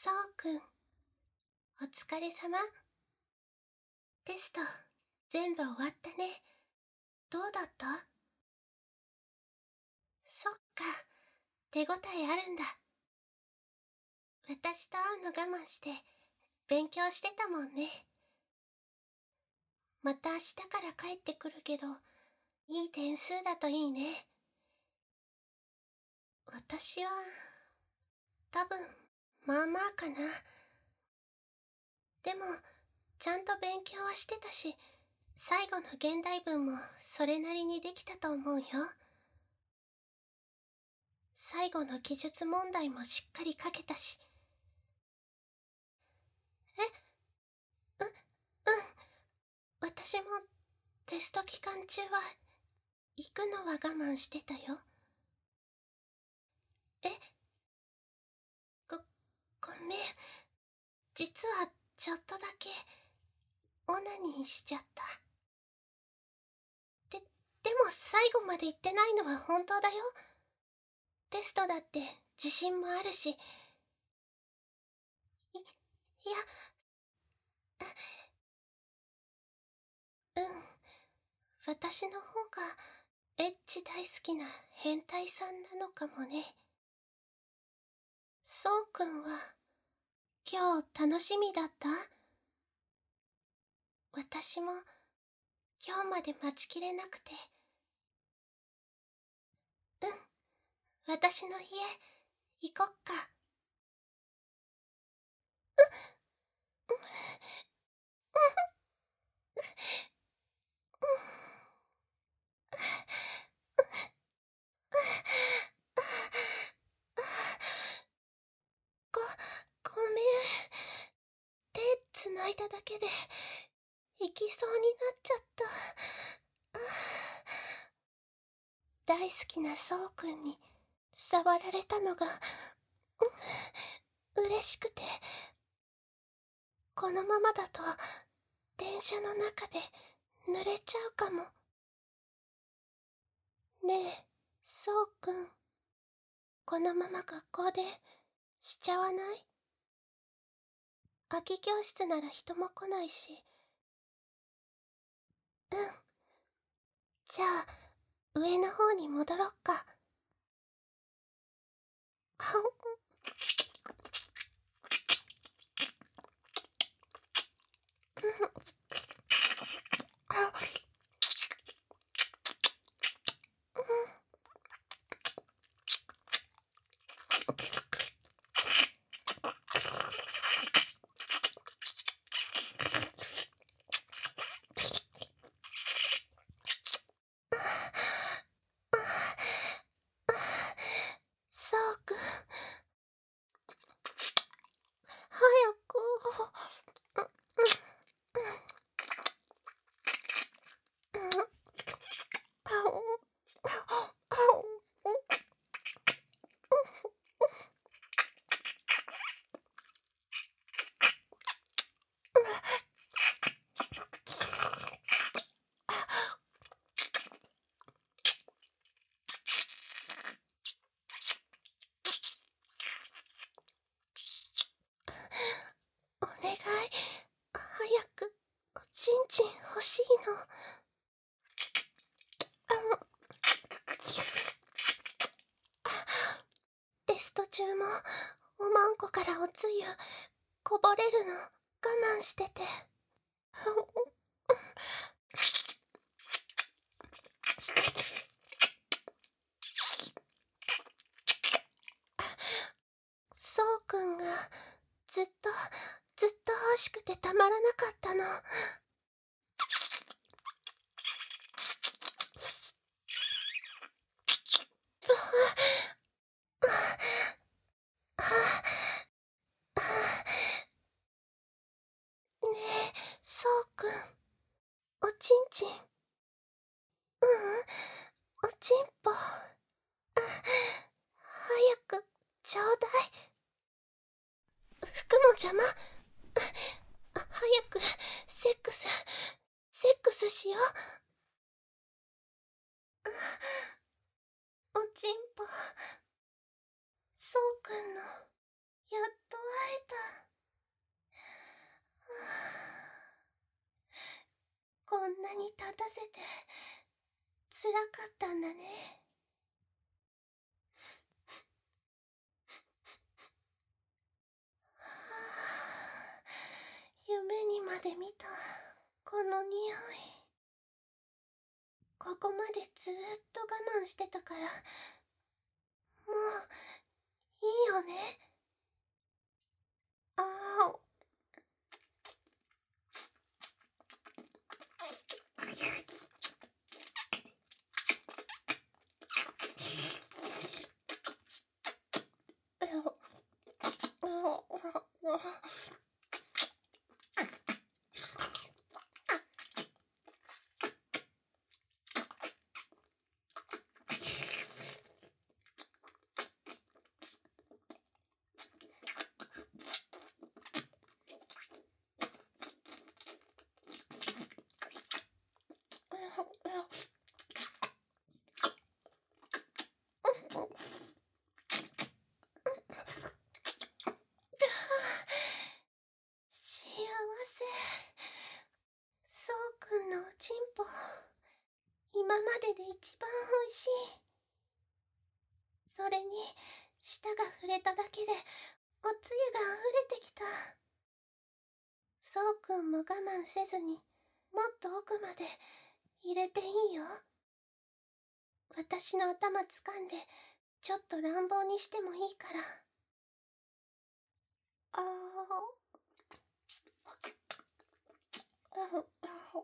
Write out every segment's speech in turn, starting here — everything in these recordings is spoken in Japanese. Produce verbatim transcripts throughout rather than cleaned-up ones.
そうくん、お疲れ様。テスト、全部終わったね。どうだった？そっか、手応えあるんだ。私と会うの我慢して、勉強してたもんね。また明日から帰ってくるけど、いい点数だといいね。私は、多分、まあまあかな。でも、ちゃんと勉強はしてたし、最後の現代文もそれなりにできたと思うよ。最後の記述問題もしっかり書けたし。え、う、うん。私もテスト期間中は行くのは我慢してたよ。え、ご、ごめん。実はちょっとだけオナニーしちゃった。で、でも最後まで言ってないのは本当だよ。テストだって自信もあるし。い、いや、うん。私の方がエッチ大好きな変態さんなのかもね。そうくんは今日楽しみだった？私も今日まで待ちきれなくて。うん、私の家行こっか。ご、ごめん。手つないだだけで行きそうになっちゃった。大好きなそうくんに触られたのが、うん、嬉しくて。このままだと電車の中で濡れちゃうかも。ねえ、そうくん。このまま学校でしちゃわない？空き教室なら人も来ないし。うん。じゃあ、上の方に戻ろっか。そうくん。早く。お願い、早くおちんちん欲しいの。テスト中もおまんこからおつゆこぼれるの我慢してて。そうくんがずっとずっと欲しくてたまらなかったの。ねえ、そうくん、おちんちん。ううん、おちんぽ。早くちょうだい。服も邪魔。早くセックスセックスしよう。おちんぽ。そうくんのやっと会えた。はあ、こんなに立たせて辛かったんだね。はあ、夢にまで見たこの匂い。ここまでずーっと我慢してたから、もういいよね。ああ。幸せ。そうくんのおちんぽ、今までで一番おいしい。それに舌が触れただけでおつゆが溢れてきた。そうくんも我慢せずにもっと奥まで入れていいよ。私の頭掴んでちょっと乱暴にしてもいいから。あーああ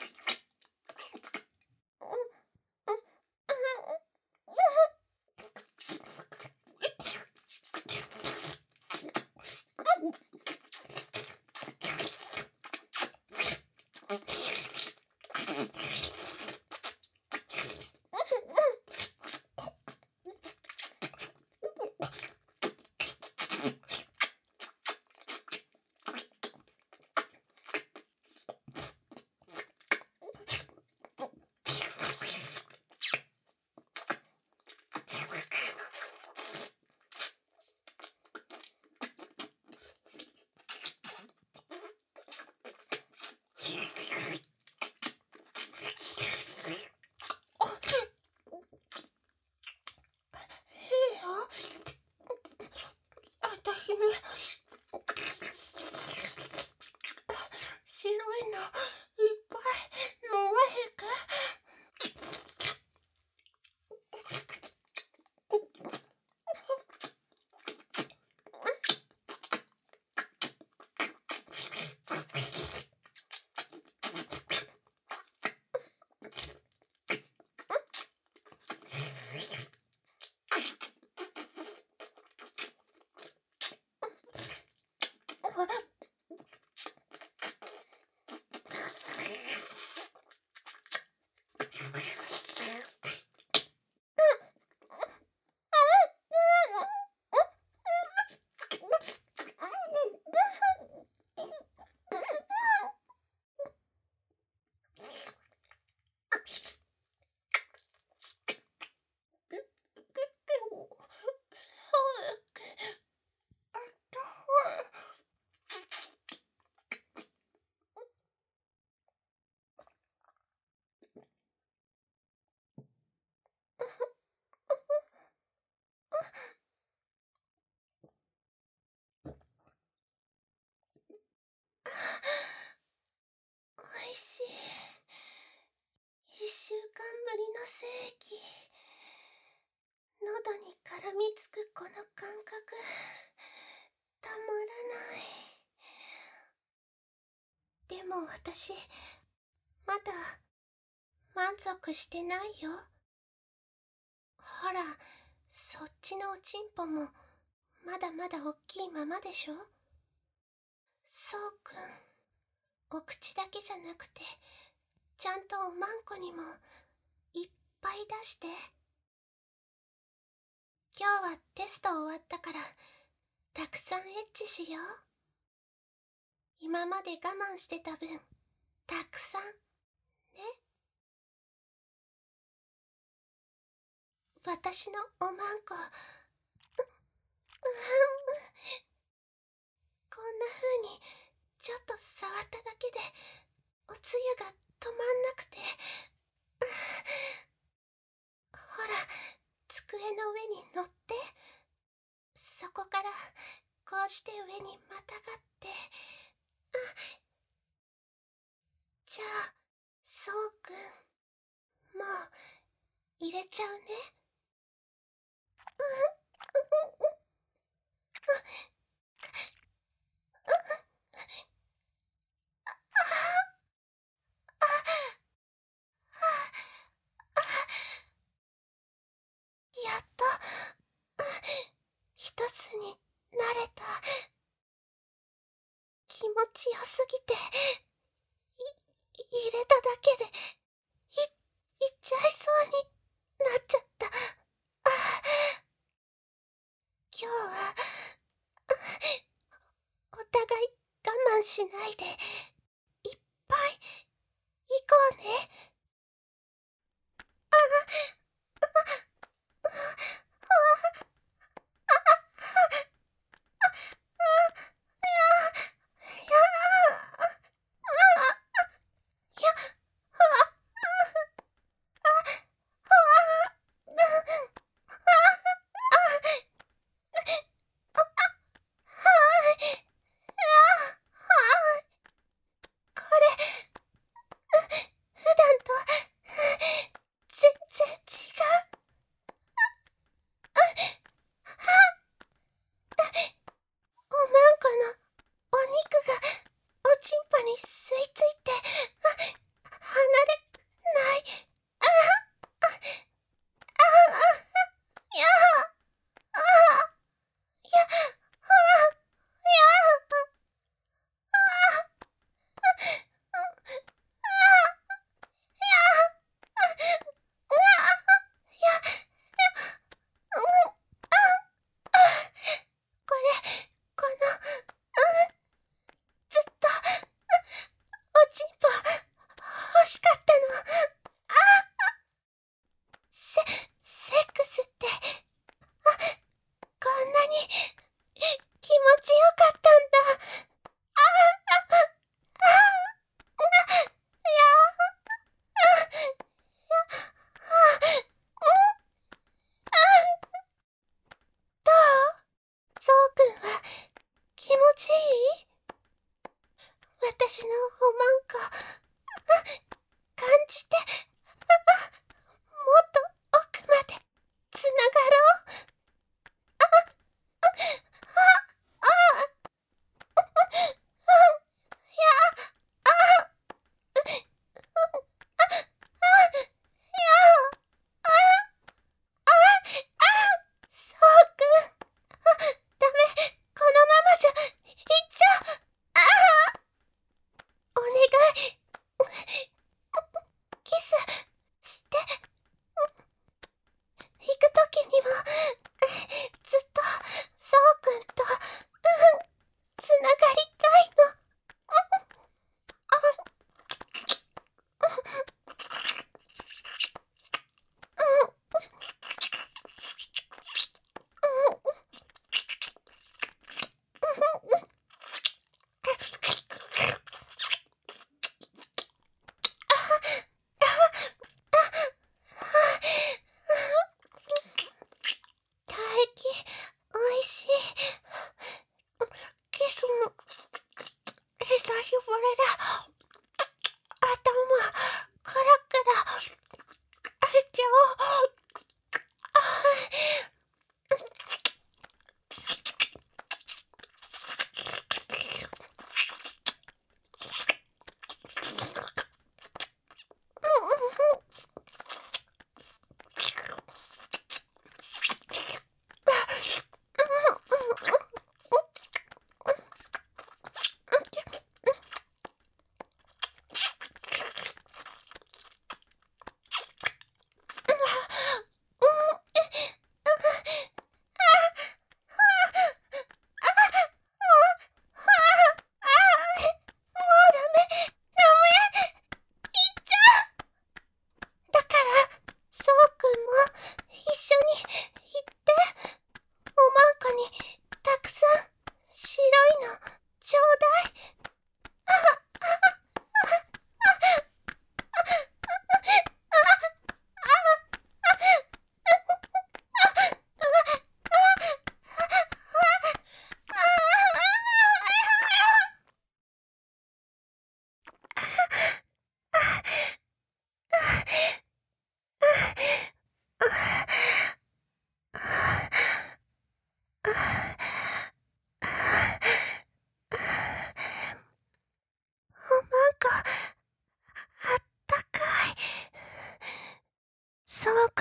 私に白いのいっぱい飲まへか。おいしい。一週間ぶりの精液。喉に絡みつくこの感覚、たまらない。でも私、まだ満足してないよ。ほら、そっちのおちんぽもまだまだおっきいままでしょ。そうくん、お口だけじゃなくてちゃんとおまんこにもいっぱい出して。今日はテスト終わったからたくさんエッチしよう。今まで我慢してた分たくさんね。私のおまんこ、う、うん、 んな風にちょっと触っただけでおつゆが止まんなくて。ほら、机の上に乗って、そこからこうして上にまたがって。じゃあ、そうくん、もう入れちゃうね。やっと一つになれた。気持ちよすぎて、い入れただけでいいっちゃいそうになっちゃった。今日はお互い我慢しないでいっぱい行こうね。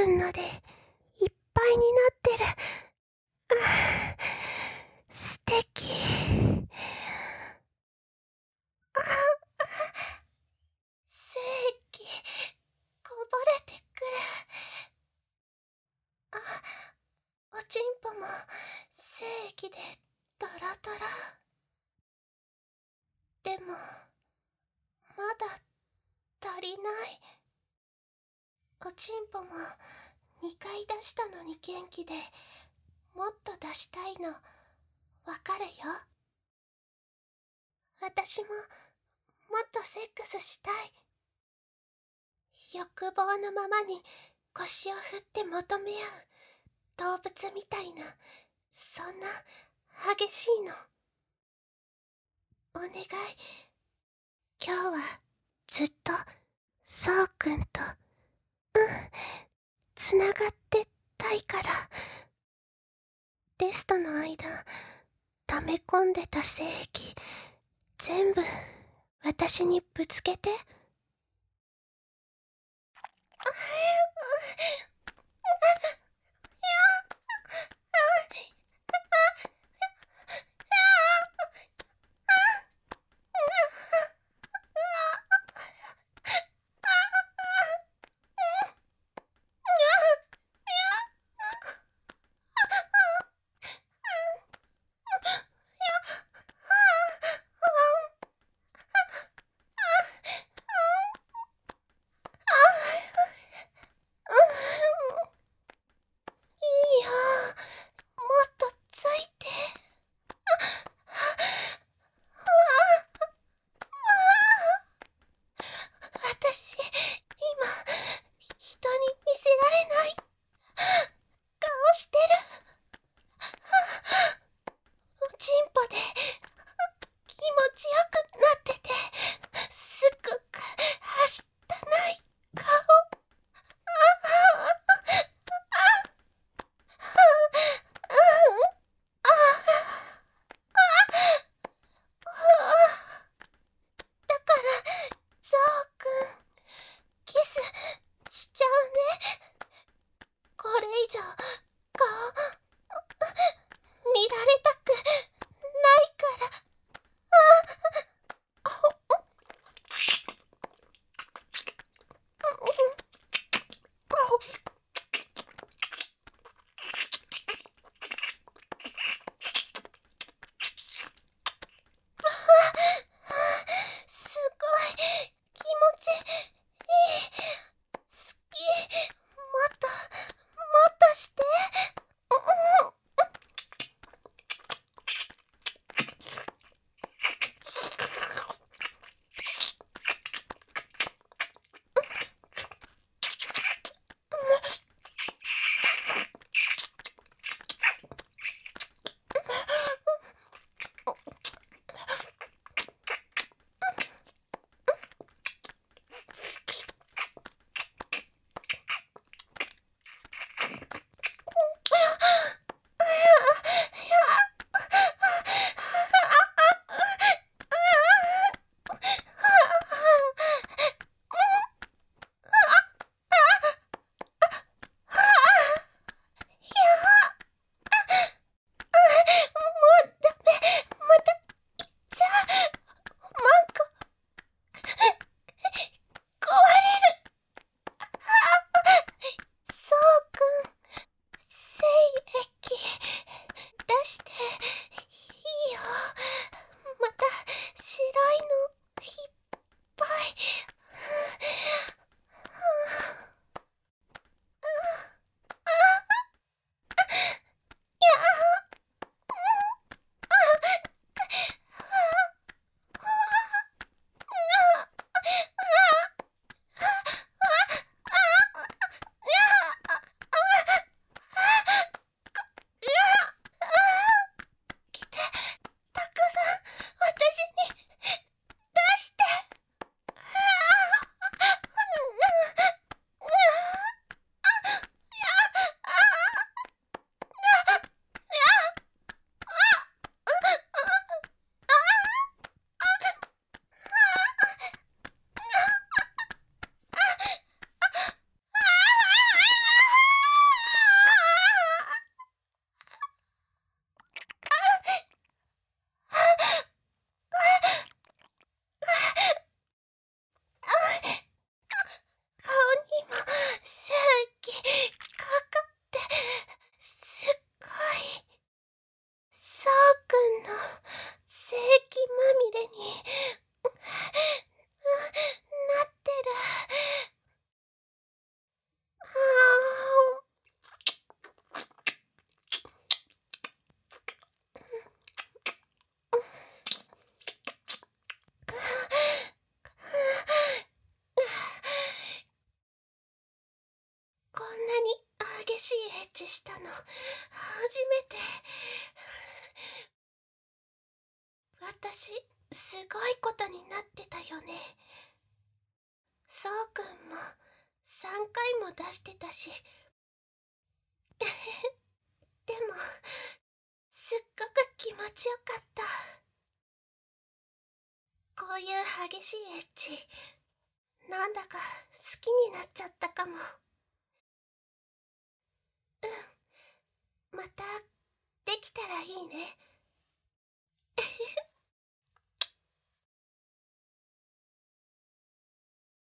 くんのでいっぱいになってる。素敵。あ、精液こぼれてくる。あ、おちんぽも精液でドロドロ。でもまだ足りない。おちんぽもにかい出したのに元気で、もっと出したいのわかるよ。私ももっとセックスしたい。欲望のままに腰を振って求め合う動物みたいな、そんな激しいの。お願い、今日はずっとそうくんと、うん、つながってたいから。テストの間溜め込んでた精液全部私にぶつけて。 たの初めて。私すごいことになってたよね。そうくんもさんかいも出してたし。でもすっごく気持ちよかった。こういう激しいエッチ、なんだか好きになっちゃったかも。うん、またできたらいいね。